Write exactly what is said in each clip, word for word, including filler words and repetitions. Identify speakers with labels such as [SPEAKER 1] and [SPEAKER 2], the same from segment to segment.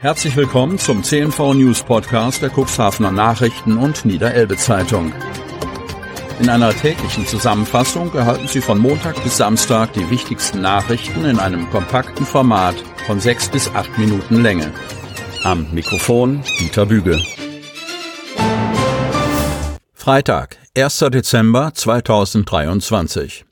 [SPEAKER 1] Herzlich willkommen zum C N V News Podcast der Cuxhavener Nachrichten und Niederelbe Zeitung. In einer täglichen Zusammenfassung erhalten Sie von Montag bis Samstag die wichtigsten Nachrichten in einem kompakten Format von sechs bis acht Minuten Länge. Am Mikrofon Dieter Büge. Freitag, erster Dezember zweitausenddreiundzwanzig.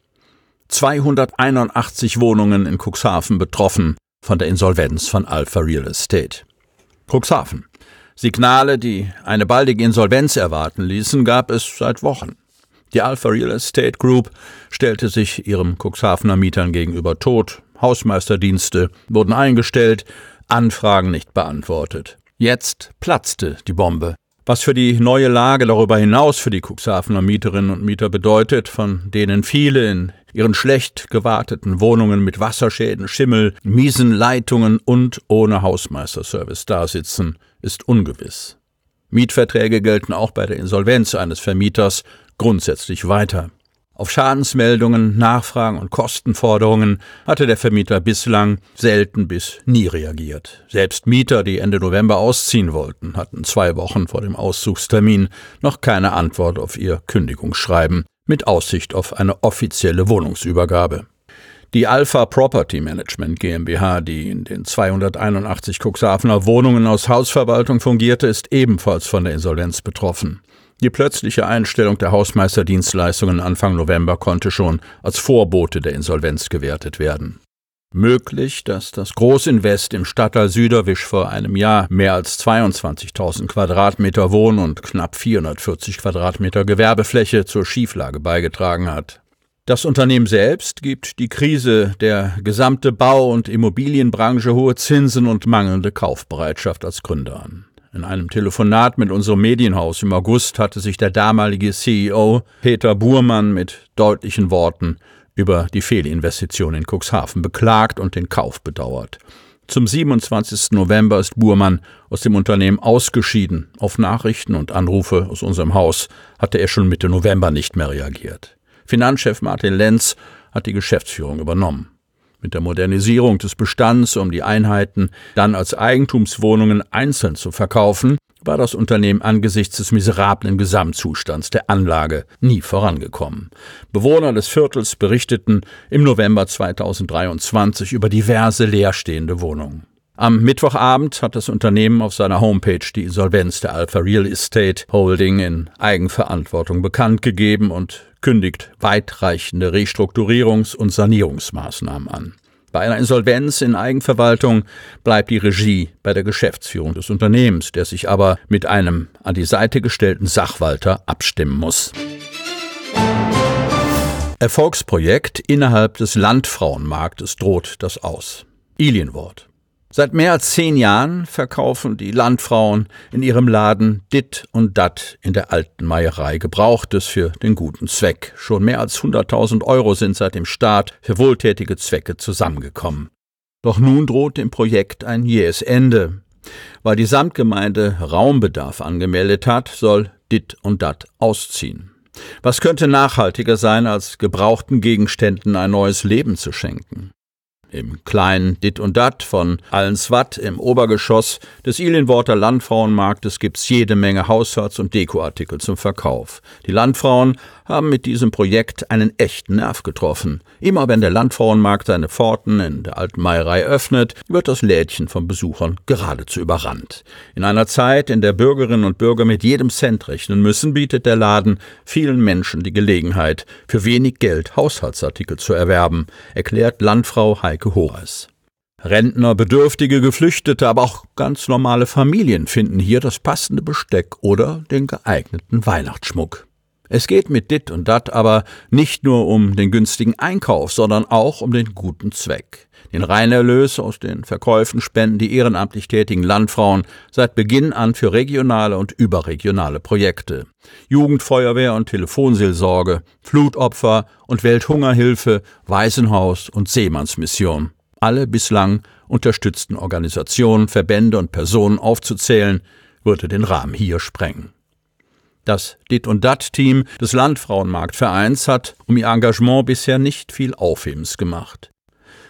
[SPEAKER 1] zweihunderteinundachtzig Wohnungen in Cuxhaven betroffen von der Insolvenz von Alpha Real Estate. Cuxhaven. Signale, die eine baldige Insolvenz erwarten ließen, gab es seit Wochen. Die Alpha Real Estate Group stellte sich ihrem Cuxhavener Mietern gegenüber tot, Hausmeisterdienste wurden eingestellt, Anfragen nicht beantwortet. Jetzt platzte die Bombe. Was für die neue Lage darüber hinaus für die Cuxhavener Mieterinnen und Mieter bedeutet, von denen viele in ihren schlecht gewarteten Wohnungen mit Wasserschäden, Schimmel, miesen Leitungen und ohne Hausmeisterservice dasitzen, ist ungewiss. Mietverträge gelten auch bei der Insolvenz eines Vermieters grundsätzlich weiter. Auf Schadensmeldungen, Nachfragen und Kostenforderungen hatte der Vermieter bislang selten bis nie reagiert. Selbst Mieter, die Ende November ausziehen wollten, hatten zwei Wochen vor dem Auszugstermin noch keine Antwort auf ihr Kündigungsschreiben mit Aussicht auf eine offizielle Wohnungsübergabe. Die Alpha Property Management GmbH, die in den zweihunderteinundachtzig Cuxhavener Wohnungen aus Hausverwaltung fungierte, ist ebenfalls von der Insolvenz betroffen. Die plötzliche Einstellung der Hausmeisterdienstleistungen Anfang November konnte schon als Vorbote der Insolvenz gewertet werden. Möglich, dass das Großinvest im Stadtteil Süderwisch vor einem Jahr mehr als zweiundzwanzigtausend Quadratmeter Wohn- und knapp vierhundertvierzig Quadratmeter Gewerbefläche zur Schieflage beigetragen hat. Das Unternehmen selbst gibt die Krise der gesamte Bau- und Immobilienbranche, hohe Zinsen und mangelnde Kaufbereitschaft als Gründe an. In einem Telefonat mit unserem Medienhaus im August hatte sich der damalige C E O Peter Burmann mit deutlichen Worten über die Fehlinvestition in Cuxhaven beklagt und den Kauf bedauert. Zum siebenundzwanzigsten November ist Burmann aus dem Unternehmen ausgeschieden. Auf Nachrichten und Anrufe aus unserem Haus hatte er schon Mitte November nicht mehr reagiert. Finanzchef Martin Lenz hat die Geschäftsführung übernommen. Mit der Modernisierung des Bestands, um die Einheiten dann als Eigentumswohnungen einzeln zu verkaufen, war das Unternehmen angesichts des miserablen Gesamtzustands der Anlage nie vorangekommen. Bewohner des Viertels berichteten im November zweitausenddreiundzwanzig über diverse leerstehende Wohnungen. Am Mittwochabend hat das Unternehmen auf seiner Homepage die Insolvenz der Alpha Real Estate Holding in Eigenverantwortung bekannt gegeben und kündigt weitreichende Restrukturierungs- und Sanierungsmaßnahmen an. Bei einer Insolvenz in Eigenverwaltung bleibt die Regie bei der Geschäftsführung des Unternehmens, der sich aber mit einem an die Seite gestellten Sachwalter abstimmen muss. Erfolgsprojekt innerhalb des Landfrauenmarktes droht das Aus. Ilienwort. Seit mehr als zehn Jahren verkaufen die Landfrauen in ihrem Laden Dit und Dat in der alten Meierei Gebrauchtes für den guten Zweck. Schon mehr als hunderttausend Euro sind seit dem Start für wohltätige Zwecke zusammengekommen. Doch nun droht dem Projekt ein jähes Ende. Weil die Samtgemeinde Raumbedarf angemeldet hat, soll Dit und Dat ausziehen. Was könnte nachhaltiger sein, als gebrauchten Gegenständen ein neues Leben zu schenken? Im kleinen Dit und Dat von Allenswatt im Obergeschoss des Ilienworter Landfrauenmarktes gibt's jede Menge Haushalts- und Dekoartikel zum Verkauf. Die Landfrauen haben mit diesem Projekt einen echten Nerv getroffen. Immer wenn der Landfrauenmarkt seine Pforten in der alten Meierei öffnet, wird das Lädchen von Besuchern geradezu überrannt. In einer Zeit, in der Bürgerinnen und Bürger mit jedem Cent rechnen müssen, bietet der Laden vielen Menschen die Gelegenheit, für wenig Geld Haushaltsartikel zu erwerben, erklärt Landfrau Heike Horace. Rentner, Bedürftige, Geflüchtete, aber auch ganz normale Familien finden hier das passende Besteck oder den geeigneten Weihnachtsschmuck. Es geht mit Dit und Dat aber nicht nur um den günstigen Einkauf, sondern auch um den guten Zweck. Den Reinerlös aus den Verkäufen spenden die ehrenamtlich tätigen Landfrauen seit Beginn an für regionale und überregionale Projekte. Jugendfeuerwehr und Telefonseelsorge, Flutopfer und Welthungerhilfe, Waisenhaus und Seemannsmission. Alle bislang unterstützten Organisationen, Verbände und Personen aufzuzählen, würde den Rahmen hier sprengen. Das Dit und Dat-Team des Landfrauenmarktvereins hat um ihr Engagement bisher nicht viel Aufhebens gemacht.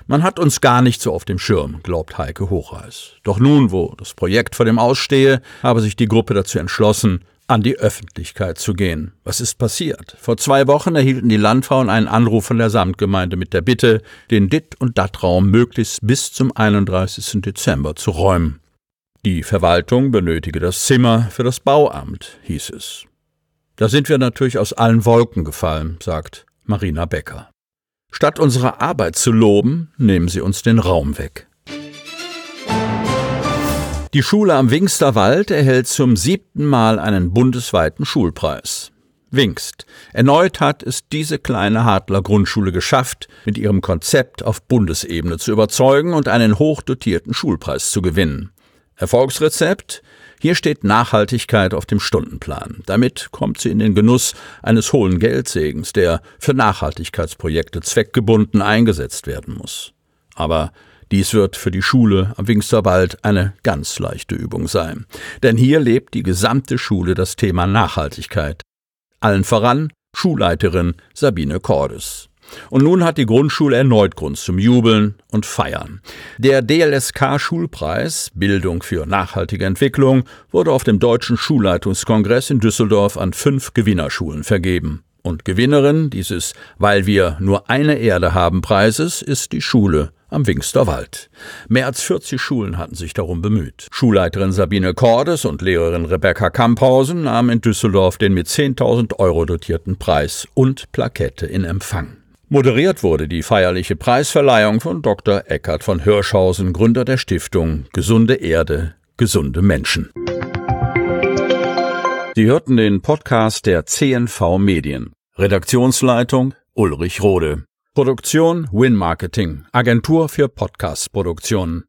[SPEAKER 1] Man hat uns gar nicht so auf dem Schirm, glaubt Heike Hochreis. Doch nun, wo das Projekt vor dem Ausstehe, habe sich die Gruppe dazu entschlossen, an die Öffentlichkeit zu gehen. Was ist passiert? Vor zwei Wochen erhielten die Landfrauen einen Anruf von der Samtgemeinde mit der Bitte, den Dit- und Dat-Raum möglichst bis zum einunddreißigsten Dezember zu räumen. Die Verwaltung benötige das Zimmer für das Bauamt, hieß es. Da sind wir natürlich aus allen Wolken gefallen, sagt Marina Becker. Statt unsere Arbeit zu loben, nehmen sie uns den Raum weg. Die Schule am Wingsterwald erhält zum siebten Mal einen bundesweiten Schulpreis. Wingst. Erneut hat es diese kleine Hadler Grundschule geschafft, mit ihrem Konzept auf Bundesebene zu überzeugen und einen hochdotierten Schulpreis zu gewinnen. Erfolgsrezept? Hier steht Nachhaltigkeit auf dem Stundenplan. Damit kommt sie in den Genuss eines hohen Geldsegens, der für Nachhaltigkeitsprojekte zweckgebunden eingesetzt werden muss. Aber dies wird für die Schule am Wingsterwald eine ganz leichte Übung sein. Denn hier lebt die gesamte Schule das Thema Nachhaltigkeit. Allen voran Schulleiterin Sabine Cordes. Und nun hat die Grundschule erneut Grund zum Jubeln und Feiern. Der D L S K-Schulpreis Bildung für nachhaltige Entwicklung wurde auf dem Deutschen Schulleitungskongress in Düsseldorf an fünf Gewinnerschulen vergeben. Und Gewinnerin dieses Weil wir nur eine Erde haben Preises ist die Schule am Wingsterwald. Mehr als vierzig Schulen hatten sich darum bemüht. Schulleiterin Sabine Cordes und Lehrerin Rebecca Kamphausen nahmen in Düsseldorf den mit zehntausend Euro dotierten Preis und Plakette in Empfang. Moderiert wurde die feierliche Preisverleihung von Doktor Eckhard von Hirschhausen, Gründer der Stiftung Gesunde Erde, gesunde Menschen. Sie hörten den Podcast der C N V Medien. Redaktionsleitung Ulrich Rode. Produktion Win Marketing, Agentur für Podcast-Produktionen.